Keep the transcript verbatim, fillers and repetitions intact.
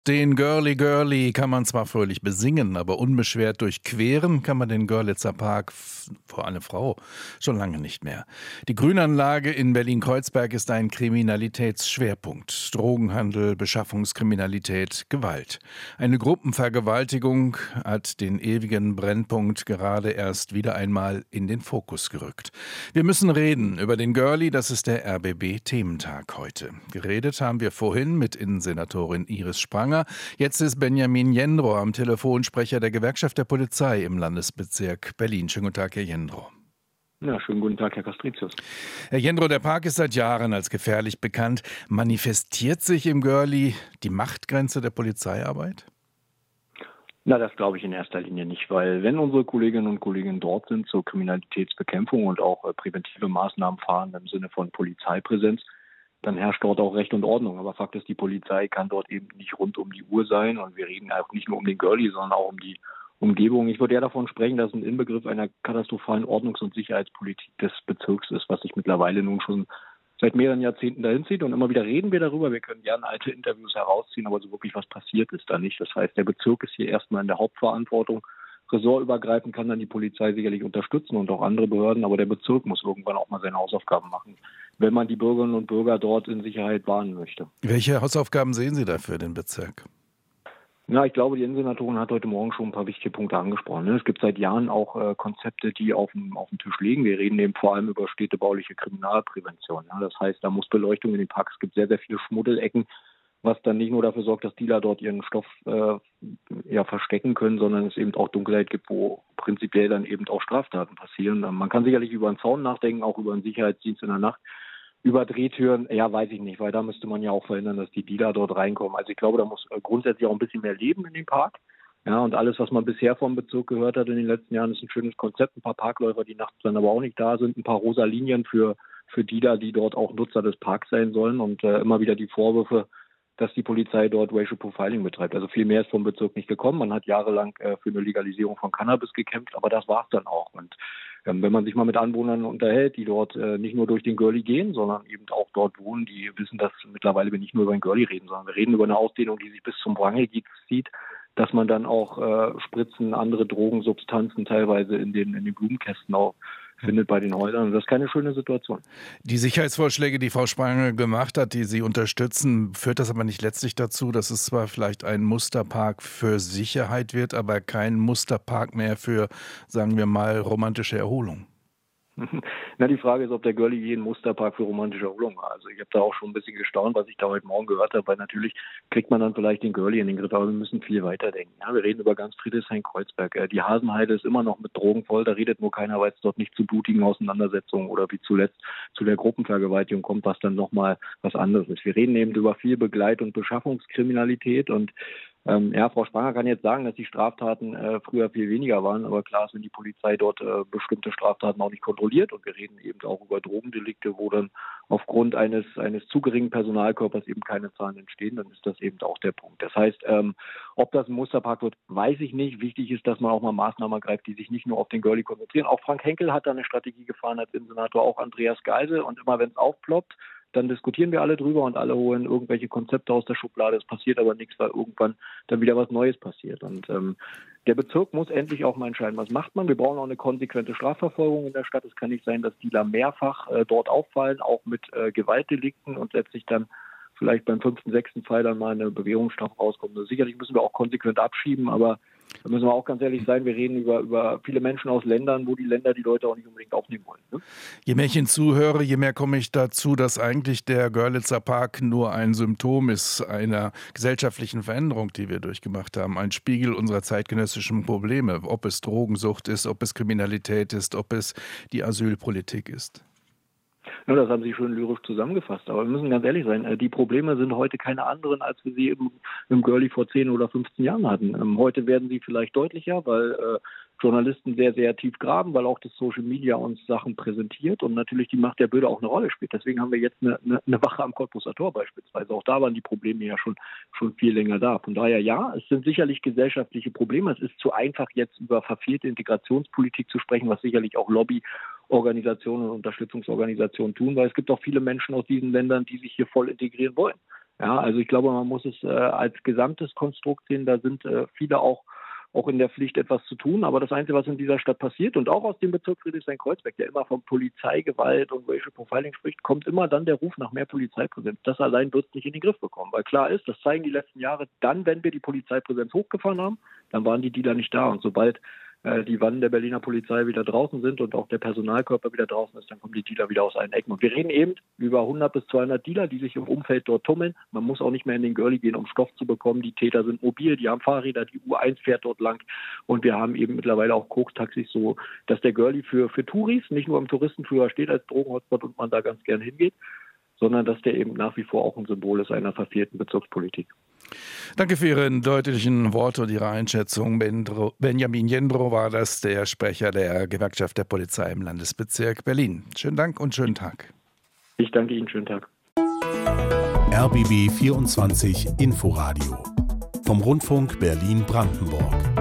Den Girly Girly kann man zwar fröhlich besingen, aber unbeschwert durchqueren kann man den Görlitzer Park, vor allem Frau, schon lange nicht mehr. Die Grünanlage in Berlin-Kreuzberg ist ein Kriminalitätsschwerpunkt. Drogenhandel, Beschaffungskriminalität, Gewalt. Eine Gruppenvergewaltigung hat den ewigen Brennpunkt gerade erst wieder einmal in den Fokus gerückt. Wir müssen reden über den Girly, das ist der R B B-Thementag heute. Geredet haben wir vorhin mit Innensenatorin Iris Spranger. Jetzt ist Benjamin Jendro am Telefon, Sprecher der Gewerkschaft der Polizei im Landesbezirk Berlin. Schönen guten Tag, Herr Jendro. Ja, schönen guten Tag, Herr Kastricius. Herr Jendro, der Park ist seit Jahren als gefährlich bekannt. Manifestiert sich im Girly die Machtgrenze der Polizeiarbeit? Na, das glaube ich in erster Linie nicht, weil wenn unsere Kolleginnen und Kollegen dort sind zur Kriminalitätsbekämpfung und auch äh, präventive Maßnahmen fahren im Sinne von Polizeipräsenz, dann herrscht dort auch Recht und Ordnung. Aber Fakt ist, die Polizei kann dort eben nicht rund um die Uhr sein. Und wir reden auch nicht nur um den Girly, sondern auch um die Umgebung. Ich würde eher davon sprechen, dass ein Inbegriff einer katastrophalen Ordnungs- und Sicherheitspolitik des Bezirks ist, was sich mittlerweile nun schon seit mehreren Jahrzehnten dahin zieht. Und immer wieder reden wir darüber. Wir können gerne alte Interviews herausziehen, aber so wirklich was passiert ist da nicht. Das heißt, der Bezirk ist hier erstmal in der Hauptverantwortung. Ressortübergreifend kann dann die Polizei sicherlich unterstützen und auch andere Behörden, aber der Bezirk muss irgendwann auch mal seine Hausaufgaben machen, wenn man die Bürgerinnen und Bürger dort in Sicherheit wahren möchte. Welche Hausaufgaben sehen Sie da für den Bezirk? Ja, ich glaube, die Innensenatorin hat heute Morgen schon ein paar wichtige Punkte angesprochen. Es gibt seit Jahren auch äh, Konzepte, die auf dem, auf dem Tisch liegen. Wir reden eben vor allem über städtebauliche Kriminalprävention. Ja. Das heißt, da muss Beleuchtung in den Parks, es gibt sehr, sehr viele Schmuddelecken, was dann nicht nur dafür sorgt, dass Dealer dort ihren Stoff äh, ja, verstecken können, sondern es eben auch Dunkelheit gibt, wo prinzipiell dann eben auch Straftaten passieren. Man kann sicherlich über einen Zaun nachdenken, auch über einen Sicherheitsdienst in der Nacht. Über Drehtüren, ja, weiß ich nicht, weil da müsste man ja auch verhindern, dass die Dealer dort reinkommen. Also ich glaube, da muss grundsätzlich auch ein bisschen mehr Leben in dem Park. Ja, und alles, was man bisher vom Bezirk gehört hat in den letzten Jahren, ist ein schönes Konzept. Ein paar Parkläufer, die nachts dann aber auch nicht da sind, ein paar rosa Linien für, für Dealer, die dort auch Nutzer des Parks sein sollen und äh, immer wieder die Vorwürfe, dass die Polizei dort Racial Profiling betreibt. Also viel mehr ist vom Bezirk nicht gekommen. Man hat jahrelang äh, für eine Legalisierung von Cannabis gekämpft, aber das war es dann auch. Und ähm, wenn man sich mal mit Anwohnern unterhält, die dort äh, nicht nur durch den Girly gehen, sondern eben auch dort wohnen, die wissen, dass mittlerweile wir nicht nur über den Girly reden, sondern wir reden über eine Ausdehnung, die sich bis zum Wrangel zieht, dass man dann auch äh, Spritzen, andere Drogensubstanzen teilweise in den, in den Blumenkästen auch findet bei den Häusern. Und das ist keine schöne Situation. Die Sicherheitsvorschläge, die Frau Spranger gemacht hat, die Sie unterstützen, führt das aber nicht letztlich dazu, dass es zwar vielleicht ein Musterpark für Sicherheit wird, aber kein Musterpark mehr für, sagen wir mal, romantische Erholung? Na, die Frage ist, ob der Girly jeden Musterpark für romantische Erholung war. Also ich habe da auch schon ein bisschen gestaunt, was ich da heute Morgen gehört habe, weil natürlich kriegt man dann vielleicht den Girly in den Griff, aber wir müssen viel weiterdenken. Ja, wir reden über ganz Friedrichshain-Kreuzberg. Die Hasenheide ist immer noch mit Drogen voll, da redet nur keiner, weil es dort nicht zu blutigen Auseinandersetzungen oder wie zuletzt zu der Gruppenvergewaltigung kommt, was dann nochmal was anderes ist. Wir reden eben über viel Begleit- und Beschaffungskriminalität und Ähm, ja, Frau Spranger kann jetzt sagen, dass die Straftaten äh, früher viel weniger waren, aber klar ist, wenn die Polizei dort äh, bestimmte Straftaten auch nicht kontrolliert und wir reden eben auch über Drogendelikte, wo dann aufgrund eines eines zu geringen Personalkörpers eben keine Zahlen entstehen, dann ist das eben auch der Punkt. Das heißt, ähm, ob das ein Musterpark wird, weiß ich nicht. Wichtig ist, dass man auch mal Maßnahmen ergreift, die sich nicht nur auf den Girly konzentrieren. Auch Frank Henkel hat da eine Strategie gefahren als Innensenator, auch Andreas Geisel und immer wenn es aufploppt, dann diskutieren wir alle drüber und alle holen irgendwelche Konzepte aus der Schublade. Es passiert aber nichts, weil irgendwann dann wieder was Neues passiert. Und ähm, der Bezirk muss endlich auch mal entscheiden, was macht man. Wir brauchen auch eine konsequente Strafverfolgung in der Stadt. Es kann nicht sein, dass Dealer mehrfach äh, dort auffallen, auch mit äh, Gewaltdelikten und letztlich dann vielleicht beim fünften, sechsten Fall dann mal eine Bewährungsstrafe rauskommt. Also sicherlich müssen wir auch konsequent abschieben, aber da müssen wir auch ganz ehrlich sein, wir reden über, über viele Menschen aus Ländern, wo die Länder die Leute auch nicht unbedingt aufnehmen wollen. Ne? Je mehr ich Ihnen zuhöre, je mehr komme ich dazu, dass eigentlich der Görlitzer Park nur ein Symptom ist einer gesellschaftlichen Veränderung, die wir durchgemacht haben. Ein Spiegel unserer zeitgenössischen Probleme, ob es Drogensucht ist, ob es Kriminalität ist, ob es die Asylpolitik ist. Ja, das haben Sie schön lyrisch zusammengefasst. Aber wir müssen ganz ehrlich sein, die Probleme sind heute keine anderen, als wir sie im, im Girly vor zehn oder fünfzehn Jahren hatten. Ähm, heute werden sie vielleicht deutlicher, weil äh, Journalisten sehr, sehr tief graben, weil auch das Social Media uns Sachen präsentiert und natürlich die Macht der Böde auch eine Rolle spielt. Deswegen haben wir jetzt eine, eine, eine Wache am Cottbuser Tor beispielsweise. Auch da waren die Probleme ja schon, schon viel länger da. Von daher ja, es sind sicherlich gesellschaftliche Probleme. Es ist zu einfach, jetzt über verfehlte Integrationspolitik zu sprechen, was sicherlich auch Lobbyorganisationen und Unterstützungsorganisationen tun, weil es gibt auch viele Menschen aus diesen Ländern, die sich hier voll integrieren wollen. Ja, also ich glaube, man muss es äh, als gesamtes Konstrukt sehen. Da sind äh, viele auch auch in der Pflicht, etwas zu tun. Aber das Einzige, was in dieser Stadt passiert und auch aus dem Bezirk Friedrichshain-Kreuzberg, der immer von Polizeigewalt und Racial Profiling spricht, kommt immer dann der Ruf nach mehr Polizeipräsenz. Das allein wird es nicht in den Griff bekommen. Weil klar ist, das zeigen die letzten Jahre, dann, wenn wir die Polizeipräsenz hochgefahren haben, dann waren die Dealer nicht da. Und sobald äh, die Wannen der Berliner Polizei wieder draußen sind und auch der Personalkörper wieder draußen ist, dann kommen die Dealer wieder aus allen Ecken. Und wir reden eben über hundert bis zweihundert Dealer, die sich im Umfeld dort tummeln. Man muss auch nicht mehr in den Girlie gehen, um Stoff zu bekommen. Die Täter sind mobil, die haben Fahrräder, die U eins fährt dort lang. Und wir haben eben mittlerweile auch Koks-Taxis, so dass der Girlie für, für Touris nicht nur im Touristenführer steht als Drogenhotspot und man da ganz gern hingeht, sondern dass der eben nach wie vor auch ein Symbol ist einer verfehlten Bezirkspolitik. Danke für Ihre deutlichen Worte und Ihre Einschätzung. Benjamin Jendro war das, der Sprecher der Gewerkschaft der Polizei im Landesbezirk Berlin. Schönen Dank und schönen Tag. Ich danke Ihnen, schönen Tag. R B B vierundzwanzig Inforadio vom Rundfunk Berlin-Brandenburg.